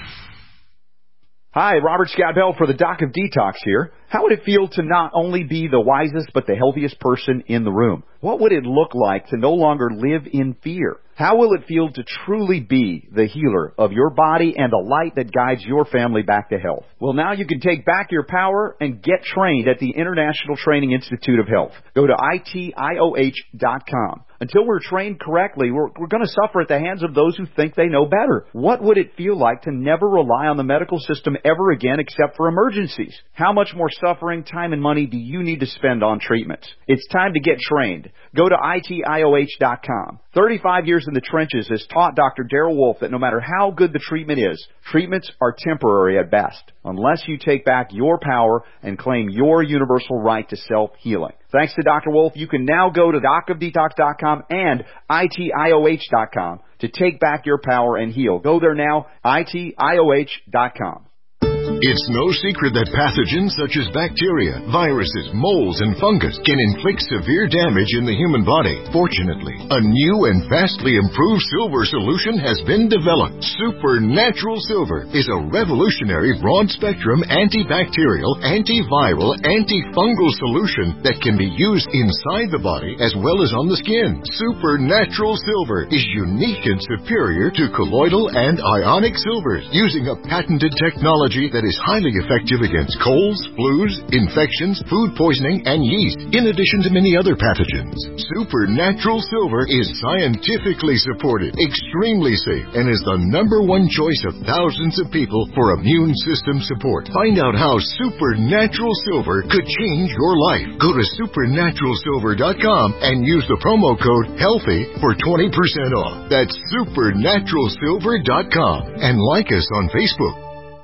Hi, Robert Scott Bell for the Doc of Detox here. How would it feel to not only be the wisest but the healthiest person in the room? What would it look like to no longer live in fear? How will it feel to truly be the healer of your body and the light that guides your family back to health? Well, now you can take back your power and get trained at the International Training Institute of Health. Go to I T I O H dot com. Until we're trained correctly, we're, we're going to suffer at the hands of those who think they know better. What would it feel like to never rely on the medical system ever again except for emergencies? How much more suffering, time, and money do you need to spend on treatments? It's time to get trained. Go to I T I O H dot com. thirty-five years in the trenches has taught Doctor Darrell Wolf that no matter how good the treatment is, treatments are temporary at best, unless you take back your power and claim your universal right to self-healing. Thanks to Doctor Wolf, you can now go to doc of detox dot com and I T I O H dot com to take back your power and heal. Go there now, I T I O H dot com. It's no secret that pathogens such as bacteria, viruses, molds, and fungus can inflict severe damage in the human body. Fortunately, a new and vastly improved silver solution has been developed. Supernatural Silver is a revolutionary broad-spectrum antibacterial, antiviral, antifungal solution that can be used inside the body as well as on the skin. Supernatural Silver is unique and superior to colloidal and ionic silvers, using a patented technology that is highly effective against colds, flus, infections, food poisoning, and yeast, in addition to many other pathogens. Supernatural Silver is scientifically supported, extremely safe, and is the number one choice of thousands of people for immune system support. Find out how Supernatural Silver could change your life. Go to supernatural silver dot com and use the promo code HEALTHY for twenty percent off. That's supernatural silver dot com, and like us on Facebook.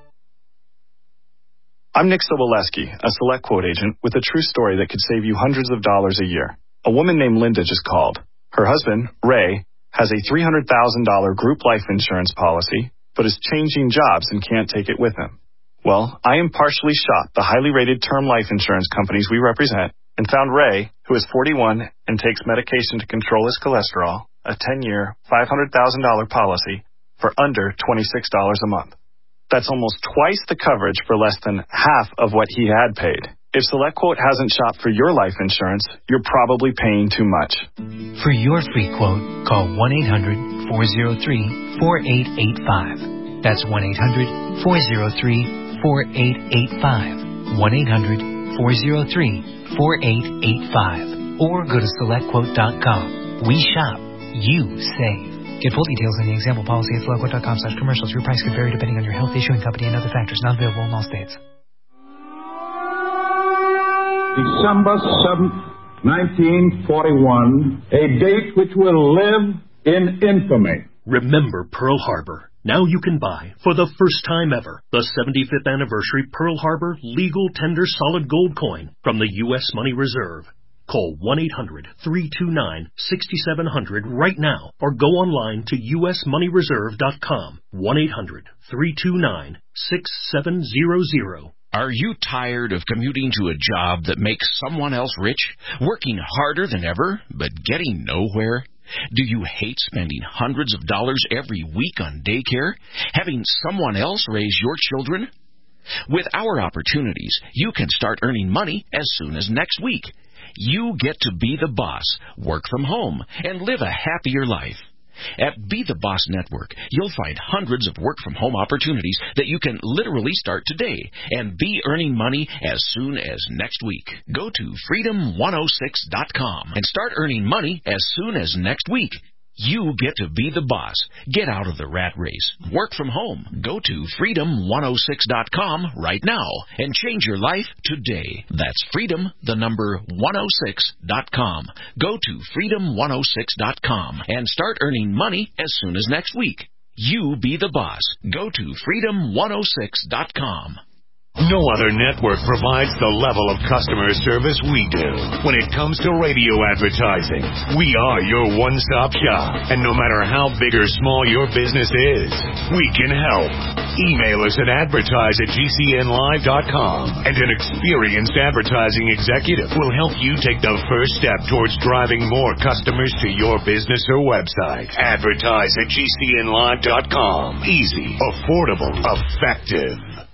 I'm Nick Soboleski, a Select Quote agent with a true story that could save you hundreds of dollars a year. A woman named Linda just called. Her husband, Ray, has a three hundred thousand dollars group life insurance policy, but is changing jobs and can't take it with him. Well, I impartially shot the highly rated term life insurance companies we represent and found Ray, who is forty-one and takes medication to control his cholesterol, a ten-year, five hundred thousand dollars policy for under twenty-six dollars a month. That's almost twice the coverage for less than half of what he had paid. If SelectQuote hasn't shopped for your life insurance, you're probably paying too much. For your free quote, call one eight hundred four oh three four eight eight five. That's one eight hundred four oh three four eight eight five. one eight hundred four oh three four eight eight five. Or go to select quote dot com. We shop. You save. Get full details in the example policy at select quote dot com slash commercials. Your price could vary depending on your health, issuing company, and other factors. Not available in all states. December seventh, nineteen forty-one, a date which will live in infamy. Remember Pearl Harbor. Now you can buy, for the first time ever, the seventy-fifth anniversary Pearl Harbor Legal Tender Solid Gold Coin from the U S Money Reserve. Call one eight hundred, three two nine, six seven zero zero right now or go online to U S money reserve dot com. one eight hundred, three two nine, six seven zero zero. Are you tired of commuting to a job that makes someone else rich, working harder than ever, but getting nowhere? Do you hate spending hundreds of dollars every week on daycare, having someone else raise your children? With our opportunities, you can start earning money as soon as next week. You get to be the boss, work from home, and live a happier life. At Be the Boss Network, you'll find hundreds of work-from-home opportunities that you can literally start today and be earning money as soon as next week. Go to freedom one oh six dot com and start earning money as soon as next week. You get to be the boss. Get out of the rat race. Work from home. Go to freedom one oh six dot com right now and change your life today. That's freedom, the number one oh six dot com. Go to freedom one oh six dot com and start earning money as soon as next week. You be the boss. Go to freedom one oh six dot com. No other network provides the level of customer service we do. When it comes to radio advertising, we are your one-stop shop. And no matter how big or small your business is, we can help. Email us at advertise at G C N live dot com, and an experienced advertising executive will help you take the first step towards driving more customers to your business or website. Advertise at G C N live dot com. Easy, affordable, effective.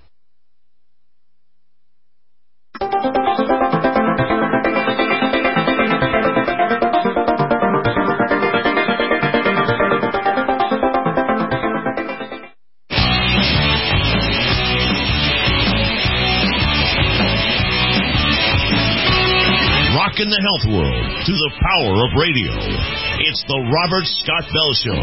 In the health world through the power of radio. It's the Robert Scott Bell Show.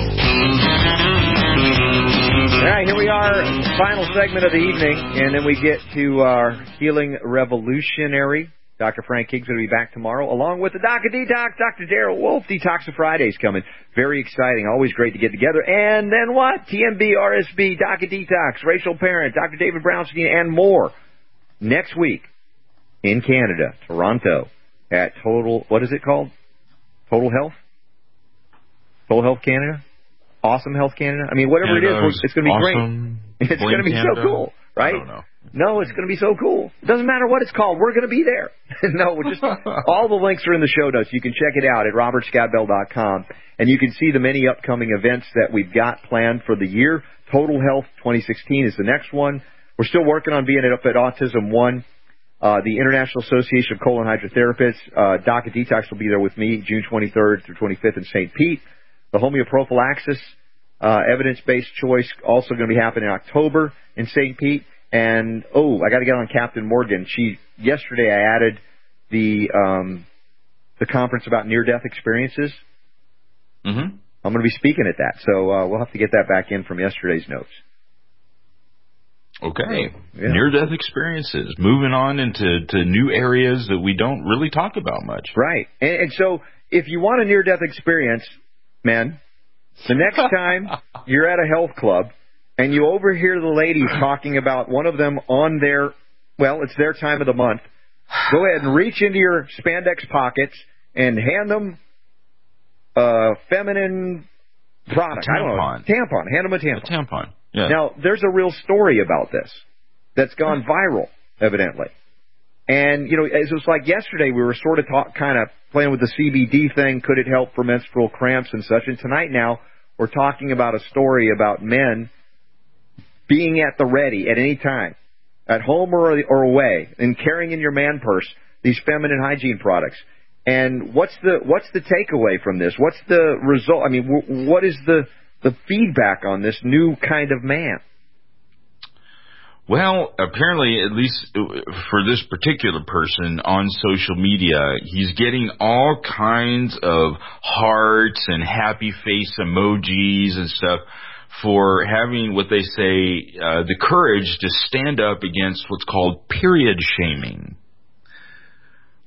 All right, here we are, final segment of the evening, and then we get to our Healing Revolutionary. Doctor Frank King's going to be back tomorrow, along with the Doc of Detox, Doctor Daryl Wolf. Detox of Fridays coming. Very exciting. Always great to get together. And then what? T M B, R S B, Doc of Detox, Racial Parent, Doctor David Brownstein, and more. Next week in Canada, Toronto. At Total, what is it called? Total Health? Total Health Canada? Awesome Health Canada? I mean, whatever Canada it is, it's going to be awesome. Great. It's going to be Canada. So cool, right? I don't know. No, it's going to be so cool. It doesn't matter what it's called. We're going to be there. No, we're just all the links are in the show notes. You can check it out at robert scott bell dot com, and you can see the many upcoming events that we've got planned for the year. Total Health twenty sixteen is the next one. We're still working on being up at Autism One. Uh, the International Association of Colon Hydrotherapists, uh, Doc of Detox will be there with me June twenty-third through twenty-fifth in Saint Pete. The Homeoprophylaxis, uh, evidence-based choice also going to be happening in October in Saint Pete. And, oh, I got to get on Captain Morgan. She, yesterday I added the, um, the conference about near-death experiences. Mm-hmm. I'm going to be speaking at that. So, uh, we'll have to get that back in from yesterday's notes. Okay. Yeah. Near-death experiences. Moving on into to new areas that we don't really talk about much. Right. And, and so if you want a near-death experience, men, the next time you're at a health club and you overhear the ladies talking about one of them on their, well, it's their time of the month, go ahead and reach into your spandex pockets and hand them a feminine product. A tampon. I don't know. Tampon. Hand them a tampon. A tampon. Yeah. Now, there's a real story about this that's gone viral, evidently. And, you know, it was like yesterday we were sort of talk, kind of playing with the C B D thing. Could it help for menstrual cramps and such? And tonight now we're talking about a story about men being at the ready at any time, at home or, or away, and carrying in your man purse these feminine hygiene products. And what's the what's the takeaway from this? What's the result? I mean, w- what is the... the feedback on this new kind of man? Well, apparently, at least for this particular person on social media, he's getting all kinds of hearts and happy face emojis and stuff for having what they say, uh, the courage to stand up against what's called period shaming.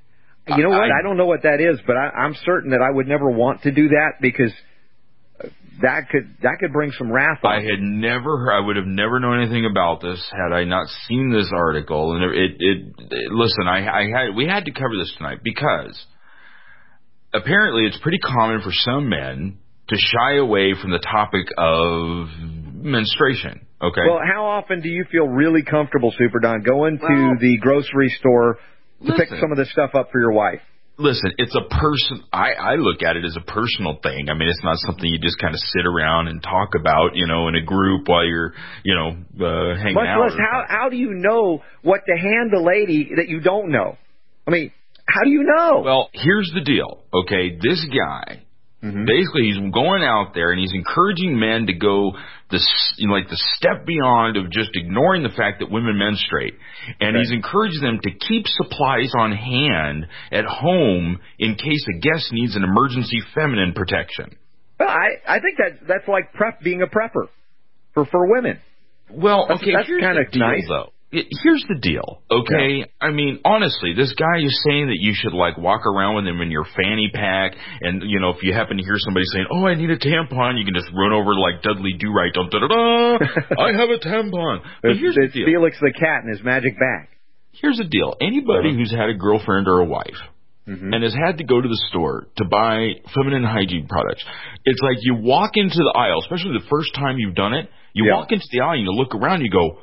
You know what? I, I don't know what that is, but I, I'm certain that I would never want to do that because that could that could bring some wrath on I had never, I would have never known anything about this had I not seen this article. And it, it, it listen, I, I had, we had to cover this tonight because apparently it's pretty common for some men to shy away from the topic of menstruation. Okay. Well, how often do you feel really comfortable, Super Don, going well, to the grocery store to listen, pick some of this stuff up for your wife? Listen, it's a person. I, I look at it as a personal thing. I mean, it's not something you just kind of sit around and talk about, you know, in a group while you're, you know, uh, hanging Much out. less, how how do you know what to hand a lady that you don't know? I mean, how do you know? Well, here's the deal. Okay, this guy. Mm-hmm. Basically, he's going out there and he's encouraging men to go the you know, like the step beyond of just ignoring the fact that women menstruate, and okay. he's encouraging them to keep supplies on hand at home in case a guest needs an emergency feminine protection. Well, I I think that that's like prep being a prepper for for women. Well, that's, okay, that's here's kind of the deal, nice though. Here's the deal, okay? Yeah. I mean, honestly, this guy is saying that you should, like, walk around with him in your fanny pack, and, you know, if you happen to hear somebody saying, oh, I need a tampon, you can just run over like Dudley Do-Right, da-da-da-da, I have a tampon. But it's, here's it's the deal. Felix the cat in his magic bag. Here's the deal. Anybody uh-huh. who's had a girlfriend or a wife mm-hmm. and has had to go to the store to buy feminine hygiene products, it's like you walk into the aisle, especially the first time you've done it, you yeah. walk into the aisle and you look around and you go,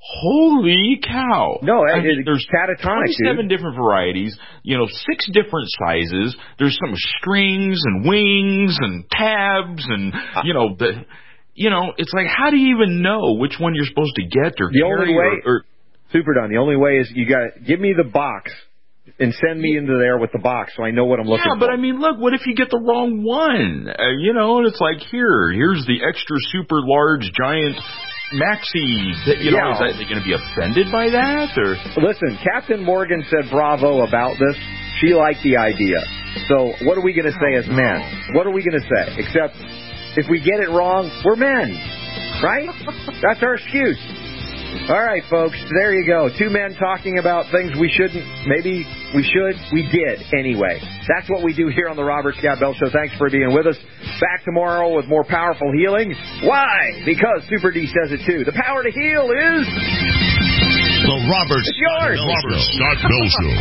holy cow. No, I it, mean, there's catatonic, twenty-seven dude. different varieties, you know, six different sizes. There's some strings and wings and tabs and, you know, the, you know, it's like, how do you even know which one you're supposed to get or the carry? Only way, or, or, Super Don, the only way is you got to give me the box and send me into there with the box so I know what I'm looking yeah, for. Yeah, but I mean, look, what if you get the wrong one? Uh, you know, and it's like, here, here's the extra super large giant maxi, you know, yeah. is that, are they going to be offended by that? Or listen, Captain Morgan said bravo about this. She liked the idea. So what are we going to say as men? What are we going to say? Except if we get it wrong, we're men, right? That's our excuse. All right, folks, there you go. Two men talking about things we shouldn't, maybe we should, we did anyway. That's what we do here on the Robert Scott Bell Show. Thanks for being with us. Back tomorrow with more powerful healing. Why? Because Super D says it too. The power to heal is... The Robert it's yours. The Robert Scott Bell Show.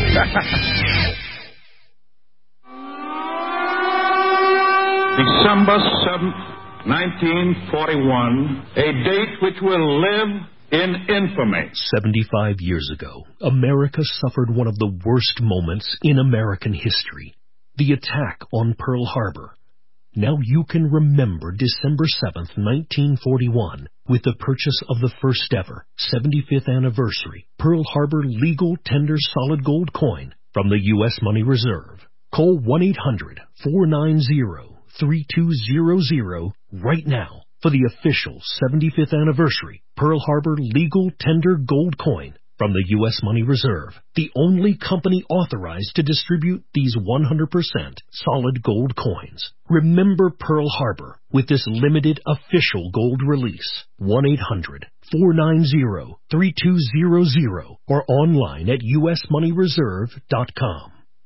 December seventh, nineteen forty-one, a date which will live in infamy. seventy-five years ago, America suffered one of the worst moments in American history, the attack on Pearl Harbor. Now you can remember December seventh, nineteen forty-one, with the purchase of the first ever seventy-fifth anniversary Pearl Harbor legal tender solid gold coin from the U S Money Reserve. Call one eight hundred, four nine zero, three two zero zero right now for the official seventy-fifth anniversary Pearl Harbor legal tender gold coin from the U S Money Reserve, the only company authorized to distribute these one hundred percent solid gold coins. Remember Pearl Harbor with this limited official gold release. one eight hundred, four nine zero, three two zero zero or online at U S money reserve dot com.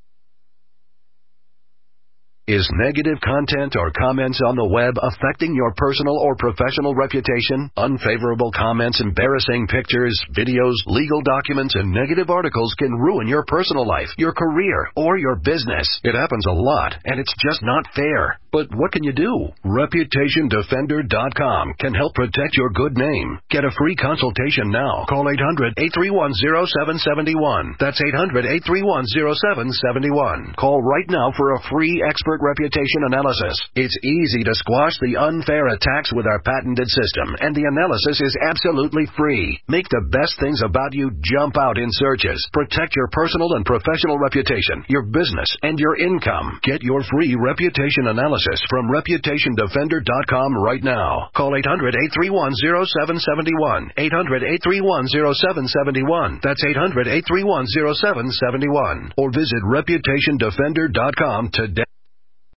Is negative content or comments on the web affecting your personal or professional reputation? Unfavorable comments, embarrassing pictures, videos, legal documents, and negative articles can ruin your personal life, your career, or your business. It happens a lot, and it's just not fair. But what can you do? Reputation Defender dot com can help protect your good name. Get a free consultation now. Call eight hundred, eight three one, zero seven seven one. That's eight hundred, eight three one, zero seven seven one. Call right now for a free expert reputation analysis. It's easy to squash the unfair attacks with our patented system, and the analysis is absolutely free. Make the best things about you jump out in searches. Protect your personal and professional reputation, your business, and your income. Get your free reputation analysis from Reputation Defender dot com right now. Call eight hundred, eight three one, zero seven seven one. eight hundred, eight three one, zero seven seven one. That's eight hundred, eight three one, zero seven seven one. Or visit Reputation Defender dot com today.